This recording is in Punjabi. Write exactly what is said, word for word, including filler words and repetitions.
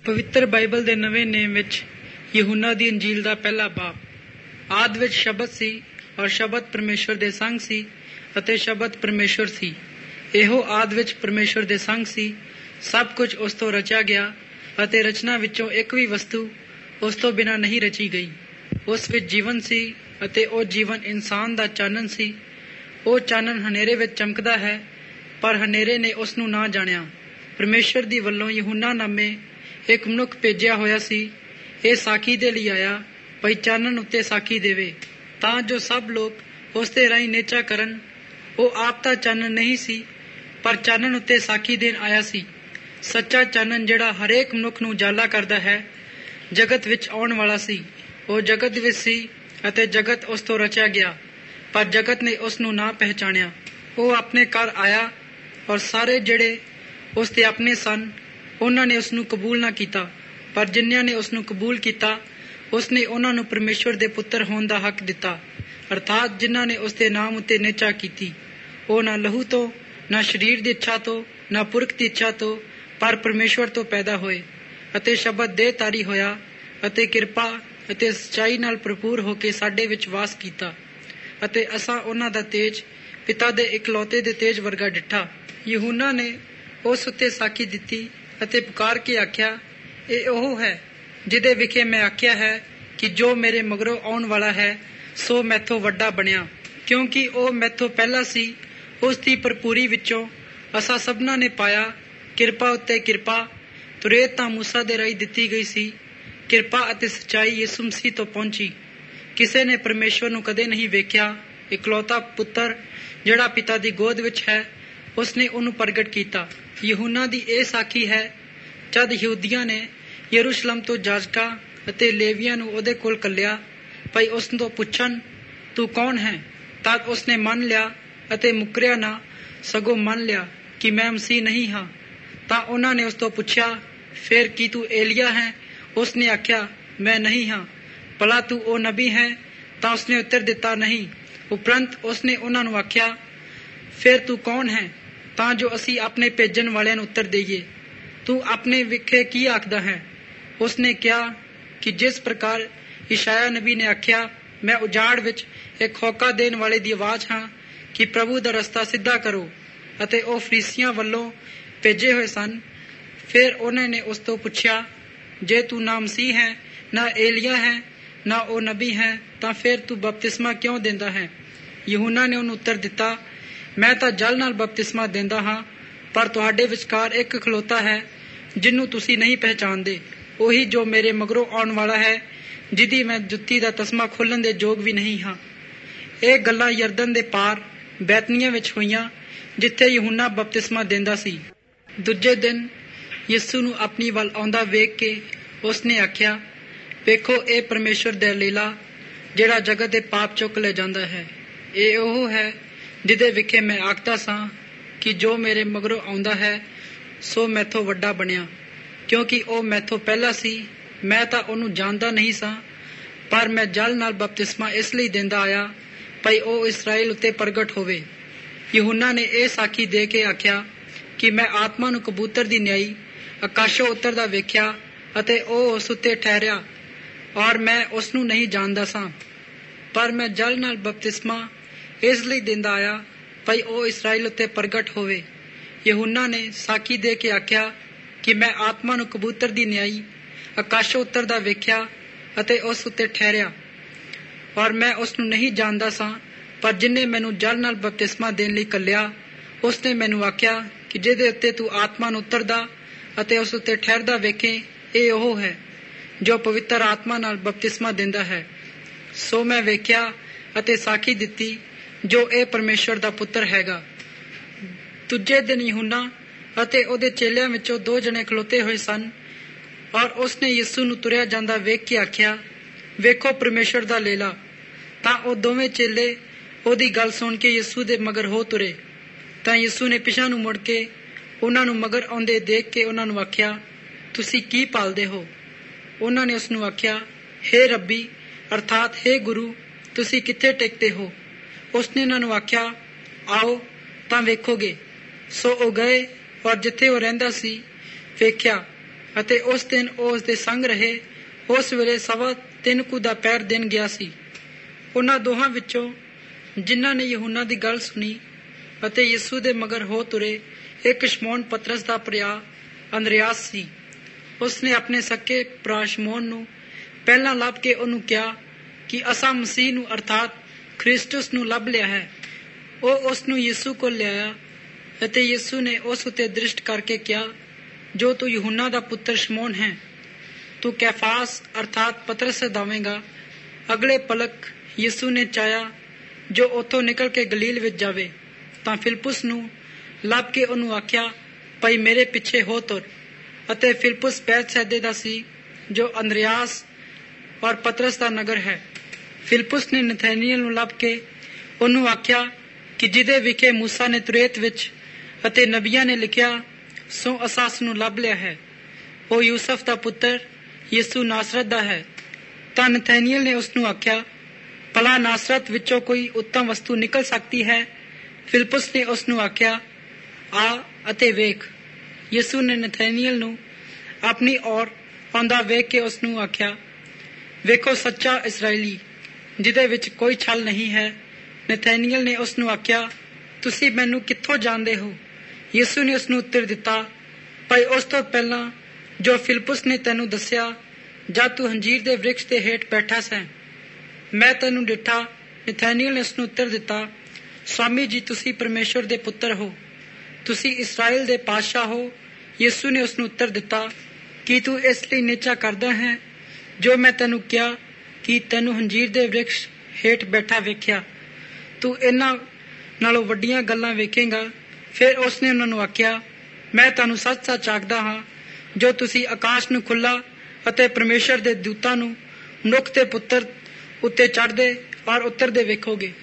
ਪਵਿੱਤਰ ਬਾਈਬਲ ਦੇ ਨਵੇਂ ਨੇਮ ਵਿੱਚ ਯਹੂਨਾ ਦੀ ਅੰਜੀਲ ਦਾ ਪਹਿਲਾ ਬਾਬ। ਆਦਿ ਵਿੱਚ ਸ਼ਬਦ ਸੀ ਔਰ ਸ਼ਬਦ ਪਰਮੇਸ਼ਵਰ ਦੇ ਸੰਗ ਸੀ ਅਤੇ ਸ਼ਬਦ ਪਰਮੇਸ਼ਵਰ ਸੀ। ਇਹੋ ਆਦਿ ਵਿੱਚ ਪਰਮੇਸ਼ਵਰ ਦੇ ਸੰਗ ਸੀ। ਸਭ ਕੁਝ ਉਸ ਤੋਂ ਰਚਿਆ ਗਿਆ ਅਤੇ ਰਚਨਾ ਵਿੱਚੋਂ ਇੱਕ ਵੀ ਵਸਤੂ ਉਸ ਤੋਂ ਬਿਨਾਂ ਨਹੀਂ ਰਚੀ ਗਈ। ਉਸ ਵਿੱਚ ਜੀਵਨ ਸੀ ਅਤੇ ਉਹ ਜੀਵਨ ਇਨਸਾਨ ਦਾ ਚਾਨਣ ਸੀ। ਉਹ ਚਾਨਣ ਹਨੇਰੇ ਵਿੱਚ ਚਮਕਦਾ ਹੈ, ਪਰ ਹਨੇਰੇ ਨੇ ਉਸ ਨੂੰ ਨਾ ਜਾਣਿਆ। ਪਰਮੇਸ਼ਵਰ ਦੀ ਵੱਲੋਂ ਯਹੂਨਾ ਨਾਮੇ ਇੱਕ ਮਨੁੱਖ ਭੇਜਿਆ ਹੋਇਆ ਸੀ। ਇਹ ਸਾਖੀ ਦੇ ਲਈ ਆਇਆ, ਭਈ ਚਾਨਣ ਉੱਤੇ ਸਾਖੀ ਦੇਵੇ, ਤਾਂ ਜੋ ਸਭ ਲੋਕ ਉਸ ਦੇ ਰਾਹੀਂ ਨੇਚਾ ਕਰਨ। ਉਹ ਆਪ ਤਾਂ ਚਾਨਣ ਨਹੀਂ ਸੀ, ਪਰ ਚਾਨਣ ਉੱਤੇ ਸਾਖੀ ਦੇਣ ਆਇਆ ਸੀ। ਸੱਚਾ ਚਾਨਣ ਜਿਹੜਾ ਹਰੇਕ ਮਨੁੱਖ ਨੂੰ ਉਜਾਲਾ ਕਰਦਾ ਹੈ, ਜਗਤ ਵਿੱਚ ਆਉਣ ਵਾਲਾ ਸੀ। ਉਹ ਜਗਤ ਵਿੱਚ ਸੀ ਅਤੇ ਜਗਤ ਉਸ ਤੋਂ ਰਚਿਆ ਗਿਆ, ਪਰ ਜਗਤ ਨੇ ਉਸ ਨੂੰ ਨਾ ਪਹਿਚਾਣਿਆ। ਉਹ ਆਪਣੇ ਘਰ ਆਇਆ ਔਰ ਸਾਰੇ ਜਿਹੜੇ ਉਸ ਦੇ ਆਪਣੇ ਸਨ, ਉਹਨਾਂ ਨੇ ਉਸ ਨੂੰ ਕਬੂਲ ਨਾ ਕੀਤਾ। ਪਰ ਜਿਨ੍ਹਾਂ ਨੇ ਉਸ ਨੂੰ ਕਬੂਲ ਕੀਤਾ, ਉਸ ਨੇ ਉਹਨਾਂ ਨੂੰ ਪਰਮੇਸ਼ਵਰ ਦੇ ਪੁੱਤਰ ਹੋਣ ਦਾ ਹੱਕ ਦਿੱਤਾ, ਅਰਥਾਤ ਜਿਨ੍ਹਾਂ ਨੇ ਉਸ ਦੇ ਨਾਮ ਉੱਤੇ ਨਿਚਾ ਕੀਤੀ। ਉਹ ਨਾ ਲਹੂ ਤੋਂ, ਨਾ ਸਰੀਰ ਦੀ ਇੱਛਾ ਤੋਂ, ਨਾ ਪੁਰਖ ਦੀ ਇੱਛਾ ਤੋਂ, ਪਰ ਪਰਮੇਸ਼ਵਰ ਤੋਂ ਪੈਦਾ ਹੋਏ। ਅਤੇ ਸ਼ਬਦ ਦੇਹਧਾਰੀ ਹੋਇਆ ਅਤੇ ਕਿਰਪਾ ਅਤੇ ਸੱਚਾਈ ਨਾਲ ਭਰਪੂਰ ਹੋ ਕੇ ਸਾਡੇ ਵਿੱਚ ਵਾਸ ਕੀਤਾ, ਅਤੇ ਅਸਾਂ ਉਹਨਾਂ ਦਾ ਤੇਜ, ਪਿਤਾ ਦੇ ਇਕਲੌਤੇ ਦੇ ਤੇਜ ਵਰਗਾ ਡਿੱਠਾ। ਯਹੂਨਾ ਨੇ ਉਸ ਉੱਤੇ ਸਾਖੀ ਦਿੱਤੀ ਅਤੇ ਪੁਕਾਰ ਕੇ ਆਖਿਆ, ਇਹ ਉਹ ਹੈ ਜਿਹਦੇ ਵਿਖੇ ਮੈਂ ਆਖਿਆ ਹੈ ਕਿ ਜੋ ਮੇਰੇ ਮਗਰੋਂ ਆਉਣ ਵਾਲਾ ਹੈ ਸੋ ਮੈਥੋਂ ਵੱਡਾ ਬਣਿਆ, ਕਿਉਂਕਿ ਉਹ ਮੈਥੋਂ ਪਹਿਲਾਂ ਸੀ। ਉਸ ਦੀ ਭਰਪੂਰੀ ਵਿੱਚੋਂ ਅਸਾਂ ਸਭਨਾਂ ਨੇ ਪਾਇਆ ਕਿਰਪਾ ਉੱਤੇ ਕਿਰਪਾ। ਤੁਰੇਤ ਤਾਂ ਮੂਸਾ ਦੇ ਰਾਹੀਂ ਦਿੱਤੀ ਗਈ ਸੀ, ਕਿਰਪਾ ਅਤੇ ਸੱਚਾਈ ਯਿਸੂ ਮਸੀਹ ਤੋਂ ਪਹੁੰਚੀ। ਕਿਸੇ ਨੇ ਪਰਮੇਸ਼ਵਰ ਨੂੰ ਕਦੇ ਨਹੀਂ ਵੇਖਿਆ। ਇਕਲੌਤਾ ਪੁੱਤਰ ਜਿਹੜਾ ਪਿਤਾ ਦੀ ਗੋਦ ਵਿੱਚ ਹੈ, ਉਸਨੇ ਉਹਨੂੰ ਪ੍ਰਗਟ ਕੀਤਾ। ਯਹੂਨਾ ਦੀ ਇਹ ਸਾਖੀ ਹੈ, ਜਦ ਯਹੂਦੀਆਂ ਨੇ ਯਰੂਸ਼ਲਮ ਤੋਂ ਜਾਜਕਾਂ ਅਤੇ ਲੇਵੀਆਂ ਨੂੰ ਉਹਦੇ ਕੋਲ ਘੱਲਿਆ, ਭਈ ਉਸ ਤੋਂ ਪੁੱਛਣ, ਤੂੰ ਕੌਣ ਹੈ? ਤਦ ਉਸਨੇ ਮੰਨ ਲਿਆ ਅਤੇ ਮੁਕਰਿਆ ਨਾ, ਸਗੋਂ ਮੰਨ ਲਿਆ ਕਿ ਮੈਂ ਮਸੀਹ ਨਹੀਂ ਹਾਂ। ਤਾਂ ਉਹਨਾਂ ਨੇ ਉਸ ਤੋਂ ਪੁੱਛਿਆ, ਫਿਰ ਕੀ ਤੂੰ ਏਲੀਆ ਹੈ? ਉਸਨੇ ਆਖਿਆ, ਮੈਂ ਨਹੀਂ ਹਾਂ। ਭਲਾ ਤੂੰ ਉਹ ਨਬੀ ਹੈ? ਤਾਂ ਉਸਨੇ ਉੱਤਰ ਦਿੱਤਾ, ਨਹੀਂ। ਉਪਰੰਤ ਉਸਨੇ ਉਹਨਾਂ ਨੂੰ ਆਖਿਆ, ਫਿਰ ਤੂੰ ਕੌਣ ਹੈ, ਤਾਂ ਜੋ ਅਸੀਂ ਆਪਣੇ ਭੇਜਣ ਵਾਲਿਆਂ ਨੂੰ ਉੱਤਰ ਦੇਈਏ। ਤੂੰ ਆਪਣੇ ਵਿਖੇ ਕੀ ਆਖਦਾ ਹੈ? ਉਸਨੇ ਕਿਹਾ ਕਿ ਜਿਸ ਪ੍ਰਕਾਰ ਇਸ਼ਾਇਆ ਨਬੀ ਨੇ ਆਖਿਆ, ਮੈਂ ਉਜਾੜ ਵਿੱਚ ਇੱਕ ਹੋਕਾ ਦੇਣ ਵਾਲੇ ਦੀ ਆਵਾਜ਼ ਹਾਂ ਕਿ ਪ੍ਰਭੂ ਦਾ ਰਸਤਾ ਸਿੱਧਾ ਕਰੋ। ਅਤੇ ਉਹ ਫਰੀਸੀਆਂ ਵੱਲੋਂ ਭੇਜੇ ਹੋਏ ਸਨ। ਫਿਰ ਉਹਨਾਂ ਨੇ ਉਸ ਤੋਂ ਪੁੱਛਿਆ, ਜੇ ਤੂੰ ਨਾ ਮਸੀਹ ਹੈ, ਨਾ ਏਲੀਆ ਹੈ, ਨਾ ਉਹ ਨਬੀ ਹੈ, ਤਾਂ ਫਿਰ ਤੂੰ ਬਪਤਿਸਮਾ ਕਿਉਂ ਦਿੰਦਾ ਹੈ? ਯਹੂਨਾ ਨੇ ਉਹਨੂੰ ਉੱਤਰ ਦਿੱਤਾ, ਮੈਂ ਤਾਂ ਜਲ ਨਾਲ ਬਪਤਿਸਮਾ ਦਿੰਦਾ ਹਾਂ, ਪਰ ਤੁਹਾਡੇ ਵਿਚਕਾਰ ਇੱਕ ਖਲੋਤਾ ਹੈ ਜਿਹਨੂੰ ਤੁਸੀਂ ਨਹੀਂ ਪਹਿਚਾਣਦੇ, ਉਹੀ ਜੋ ਮੇਰੇ ਮਗਰੋਂ ਆਉਣ ਵਾਲਾ ਹੈ, ਜਿਹਦੀ ਮੈਂ ਜੁੱਤੀ ਦਾ ਤਸਮਾ ਖੋਲ੍ਹਣ ਦੇ ਯੋਗ ਵੀ ਨਹੀਂ ਹਾਂ। ਇਹ ਗੱਲਾਂ ਯਰਦਨ ਦੇ ਪਾਰ ਬੈਤਨੀਆ ਵਿੱਚ ਹੋਈਆਂ, ਜਿੱਥੇ ਯਹੂਨਾ ਬਪਤਿਸਮਾ ਦਿੰਦਾ ਸੀ। ਦੂਜੇ ਦਿਨ ਯਿਸੂ ਨੂੰ ਆਪਣੀ ਵੱਲ ਆਉਂਦਾ ਵੇਖ ਕੇ ਉਸਨੇ ਆਖਿਆ, ਵੇਖੋ, ਇਹ ਪਰਮੇਸ਼ਵਰ ਦਾ ਲੀਲਾ ਜਿਹੜਾ ਜਗਤ ਦੇ ਪਾਪ ਚੁੱਕ ਲੈ ਜਾਂਦਾ ਹੈ। ਇਹ ਉਹ ਹੈ ਜਿਹਦੇ ਵਿਖੇ ਮੈਂ ਆਖਦਾ ਸਾਂ ਕਿ ਜੋ ਮੇਰੇ ਮਗਰੋਂ ਆਉਂਦਾ ਹੈ ਸੋ ਮੈਥੋਂ ਵੱਡਾ ਬਣਿਆ, ਕਿਉਂਕਿ ਉਹ ਮੈਥੋਂ ਪਹਿਲਾਂ ਸੀ। ਮੈਂ ਤਾਂ ਉਹਨੂੰ ਜਾਣਦਾ ਨਹੀਂ ਸਾਂ, ਪਰ ਮੈਂ ਜਲ ਨਾਲ ਬਪਤਿਸਮਾ ਇਸ ਲਈ ਦਿੰਦਾ ਆਇਆ, ਭਈ ਉਹ ਇਸਰਾਏਲ ਉੱਤੇ ਪ੍ਰਗਟ ਹੋਵੇ। ਯਹੂਨਾ ਨੇ ਇਹ ਸਾਖੀ ਦੇ ਕੇ ਆਖਿਆ ਕਿ ਮੈਂ ਆਤਮਾ ਨੂੰ ਕਬੂਤਰ ਦੀ ਨਿਆਈ ਆਕਾਸ਼ੋਂ ਉਤਰਦਾ ਵੇਖਿਆ, ਅਤੇ ਉਹ ਉਸ ਉੱਤੇ ਠਹਿਰਿਆ, ਔਰ ਮੈਂ ਉਸ ਨੂੰ ਨਹੀਂ ਜਾਣਦਾ ਸਾਂ। ਪਰ ਮੈਂ ਜਲ ਨਾਲ ਬਪਤਿਸਮਾ ਇਸ ਲਈ ਦਿੰਦਾ ਆਇਆ, ਭਈ ਉਹ ਇਸਰਾਏਲ ਉੱਤੇ ਪ੍ਰਗਟ ਹੋਵੇ। ਯਹੂਨਾ ਨੇ ਸਾਖੀ ਦੇ ਕੇ ਆਖਿਆ ਕਿ ਮੈਂ ਆਤਮਾ ਨੂੰ ਕਬੂਤਰ ਦੀ ਨਿਆਈ ਆਕਾਸ਼ੋਂ ਉਤਰਦਾ ਵੇਖਿਆ ਅਤੇ ਉਸ ਉੱਤੇ ਠਹਿਰਿਆ, ਔਰ ਮੈਂ ਉਸ ਨੂੰ ਨਹੀਂ ਜਾਣਦਾ ਸਾਂ। ਪਰ ਜਿਹਨੇ ਮੈਨੂੰ ਜਲ ਨਾਲ ਬਪਤਿਸਮਾ ਦੇਣ ਲਈ ਘੱਲਿਆ, ਉਸਨੇ ਮੈਨੂੰ ਆਖਿਆ ਕਿ ਜਿਹਦੇ ਉੱਤੇ ਤੂੰ ਆਤਮਾ ਨੂੰ ਉਤਰਦਾ ਅਤੇ ਉਸ ਉੱਤੇ ਠਹਿਰਦਾ ਵੇਖੇ, ਇਹ ਉਹ ਹੈ ਜੋ ਪਵਿੱਤਰ ਆਤਮਾ ਨਾਲ ਬਪਤਿਸਮਾ ਦਿੰਦਾ ਹੈ। ਸੋ ਮੈਂ ਵੇਖਿਆ ਅਤੇ ਸਾਖੀ ਦਿੱਤੀ, ਜੋ ਇਹ ਪਰਮੇਸ਼ਵਰ ਦਾ ਪੁੱਤਰ ਹੈਗਾ। ਦੂਜੇ ਦਿਨ ਯਹੂਨਾ ਅਤੇ ਉਹਦੇ ਚੇਲਿਆਂ ਵਿੱਚੋਂ ਦੋ ਜਣੇ ਖਲੋਤੇ ਹੋਏ ਸਨ, ਔਰ ਉਸਨੇ ਯਿਸੂ ਨੂੰ ਤੁਰਿਆ ਜਾਂਦਾ ਵੇਖ ਕੇ ਆਖਿਆ, ਵੇਖੋ ਪਰਮੇਸ਼ਵਰ ਦਾ ਲੀਲਾ। ਤਾਂ ਉਹ ਦੋਵੇਂ ਚੇਲੇ ਉਹਦੀ ਗੱਲ ਸੁਣ ਕੇ ਯਿਸੂ ਦੇ ਮਗਰ ਹੋ ਤੁਰੇ। ਤਾਂ ਯਿਸੂ ਨੇ ਪਿਛਾਂ ਨੂੰ ਮੁੜ ਕੇ ਉਹਨਾਂ ਨੂੰ ਮਗਰ ਆਉਂਦੇ ਦੇਖ ਕੇ ਉਹਨਾਂ ਨੂੰ ਆਖਿਆ, ਤੁਸੀਂ ਕੀ ਭਾਲਦੇ ਹੋ? ਉਹਨਾਂ ਨੇ ਉਸ ਨੂੰ ਆਖਿਆ, ਹੇ ਰੱਬੀ, ਅਰਥਾਤ ਹੇ ਗੁਰੂ, ਤੁਸੀਂ ਕਿੱਥੇ ਟਿਕਦੇ ਹੋ? ਉਸਨੇ ਉਹਨਾਂ ਨੂੰ ਆਖਿਆ, ਆਓ ਤਾਂ ਵੇਖੋਗੇ। ਸੋ ਉਹ ਗਏ ਔਰ ਜਿੱਥੇ ਉਹ ਰਹਿੰਦਾ ਸੀ ਵੇਖਿਆ, ਅਤੇ ਉਸ ਦਿਨ ਉਹ ਉਸ ਦੇ ਸੰਗ ਰਹੇ। ਉਸ ਵੇਲੇ ਸਵਾ ਤਿੰਨ ਕੁ ਦਾ ਪੈਰ ਦਿਨ ਗਿਆ ਸੀ। ਉਹਨਾਂ ਦੋਹਾਂ ਵਿੱਚੋਂ ਜਿਨ੍ਹਾਂ ਨੇ ਯਹੂਨਾ ਦੀ ਗੱਲ ਸੁਣੀ ਅਤੇ ਯਿਸੂ ਦੇ ਮਗਰ ਹੋ ਤੁਰੇ, ਇੱਕ ਸ਼ਮੌਨ ਪਤਰਸ ਦਾ ਭਰਾ ਅੰਦਰਿਆਸ ਸੀ। ਉਸਨੇ ਆਪਣੇ ਸਕੇ ਭਰਾ ਸ਼ਮੌਨ ਨੂੰ ਪਹਿਲਾਂ ਲੱਭ ਕੇ ਉਹਨੂੰ ਕਿਹਾ ਕਿ ਅਸਾਂ ਮਸੀਹ ਨੂੰ ਅਰਥਾਤ ਖ੍ਰਿਸਟੁਸ ਨੂੰ ਲੱਭ ਲਿਆ ਹੈ। ਉਹ ਉਸ ਨੂੰ ਯਿਸੂ ਕੋਲ ਲਿਆਇਆ ਅਤੇ ਯਿਸੂ ਨੇ ਉਸ ਉੱਤੇ ਦ੍ਰਿਸ਼ਟ ਕਰਕੇ ਕਿਹਾ, ਜੋ ਤੂੰ ਯਹੂਨਾ ਦਾ ਪੁੱਤਰ ਸ਼ਮੌਨ ਹੈ, ਤੂੰ ਕੈਫਾਸ ਅਰਥਾਤ ਪਤਰਸ ਸਦਾਵੇਂਗਾ। ਅਗਲੇ ਪਲਕ ਯਿਸੂ ਨੇ ਚਾਹਿਆ ਜੋ ਉੱਥੋਂ ਨਿਕਲ ਕੇ ਗਲੀਲ ਵਿੱਚ ਜਾਵੇ, ਤਾਂ ਫਿਲਪੁਸ ਨੂੰ ਲੱਭ ਕੇ ਉਹਨੂੰ ਆਖਿਆ, ਭਾਈ ਮੇਰੇ ਪਿੱਛੇ ਹੋ ਤੁਰ। ਅਤੇ ਫਿਲਪੁਸ ਬੈਤਸੈਦੇ ਦਾ ਸੀ, ਜੋ ਅੰਦਰਿਆਸ ਔਰ ਪਤਰਸ ਦਾ ਨਗਰ ਹੈ। ਫਿਲਪੁਸ ਨੇ ਨਥੈਨੀਏਲ ਨੂੰ ਲੱਭ ਕੇ ਉਹਨੂੰ ਆਖਿਆ ਕਿ ਜਿਹਦੇ ਵਿਖੇ ਮੂਸਾ ਨੇ ਤੁਰੇਤ ਵਿੱਚ ਅਤੇ ਨਬੀਆਂ ਨੇ ਲਿਖਿਆ, ਸੋ ਅਸਾਂ ਉਸ ਨੂੰ ਲੱਭ ਲਿਆ ਹੈ। ਉਹ ਯੂਸਫ ਦਾ ਪੁੱਤਰ ਯਿਸੂ ਨਾਸਰਤ ਦਾ ਹੈ। ਤਾਂ ਨਥੈਨੀਏਲ ਨੇ ਉਸ ਨੂੰ ਆਖਿਆ, ਭਲਾ ਨਾਸਰਤ ਵਿੱਚੋਂ ਕੋਈ ਉੱਤਮ ਵਸਤੂ ਨਿਕਲ ਸਕਦੀ ਹੈ? ਫਿਲਪੁਸ ਨੇ ਉਸ ਨੂੰ ਆਖਿਆ, ਆ ਅਤੇ ਵੇਖ। ਯਿਸੂ ਨੇ ਨਥੈਨੀਏਲ ਨੂੰ ਆਪਣੀ ਔਰ ਆਉਂਦਾ ਵੇਖ ਕੇ ਉਸ ਨੂੰ ਆਖਿਆ, ਵੇਖੋ ਸੱਚਾ ਇਸਰਾਏਲੀ, ਜਿਹਦੇ ਵਿੱਚ ਕੋਈ ਛਲ ਨਹੀਂ ਹੈ। ਨਥੈਨੀਏਲ ਨੇ ਉਸ ਨੂੰ ਆਖਿਆ, ਤੁਸੀਂ ਮੈਨੂੰ ਕਿੱਥੋਂ ਜਾਣਦੇ ਹੋ? ਯਿਸੂ ਨੇ ਉਸ ਨੂੰ ਉੱਤਰ ਦਿੱਤਾ, ਭਾਈ ਉਸ ਤੋਂ ਪਹਿਲਾਂ ਜੋ ਫਿਲਪੁਸ ਨੇ ਤੈਨੂੰ ਦੱਸਿਆ, ਜਦ ਤੂੰ ਅੰਜੀਰ ਦੇ ਵ੍ਰਿਕਸ਼ ਦੇ ਹੇਠ ਬੈਠਾ ਸੈਂ, ਮੈਂ ਤੈਨੂੰ ਡਿੱਠਾ। ਨਥੈਨੀਏਲ ਨੇ ਉਸ ਨੂੰ ਉੱਤਰ ਦਿੱਤਾ, ਸਵਾਮੀ ਜੀ, ਤੁਸੀਂ ਪਰਮੇਸ਼ਵਰ ਦੇ ਪੁੱਤਰ ਹੋ, ਤੁਸੀਂ ਇਸਰਾਏਲ ਦੇ ਪਾਤਸ਼ਾਹ ਹੋ। ਯਿਸੂ ਨੇ ਉਸ ਨੂੰ ਉੱਤਰ ਦਿੱਤਾ, ਕੀ ਤੂੰ ਇਸ ਲਈ ਨਿਚਾ ਕਰਦਾ ਹੈ ਜੋ ਮੈਂ ਤੈਨੂੰ ਕਿਹਾ ਕਿ ਤੈਨੂੰ ਅੰਜੀਰ ਦੇ ਵ੍ਰਿਕਸ਼ ਹੇਠ ਬੈਠਾ ਵੇਖਿਆ? ਤੂੰ ਇਹਨਾਂ ਨਾਲੋਂ ਵੱਡੀਆਂ ਗੱਲਾਂ ਵੇਖੇਂਗਾ। ਫਿਰ ਉਸਨੇ ਉਹਨਾਂ ਨੂੰ ਆਖਿਆ, ਮੈਂ ਤੁਹਾਨੂੰ ਸੱਚ ਸੱਚ ਆਖਦਾ ਹਾਂ, ਜੋ ਤੁਸੀਂ ਆਕਾਸ਼ ਨੂੰ ਖੁੱਲ੍ਹਾ ਅਤੇ ਪਰਮੇਸ਼ਵਰ ਦੇ ਦੂਤਾਂ ਨੂੰ ਮਨੁੱਖ ਦੇ ਪੁੱਤਰ ਉੱਤੇ ਚੜ੍ਹਦੇ ਔਰ ਉਤਰਦੇ ਵੇਖੋਗੇ।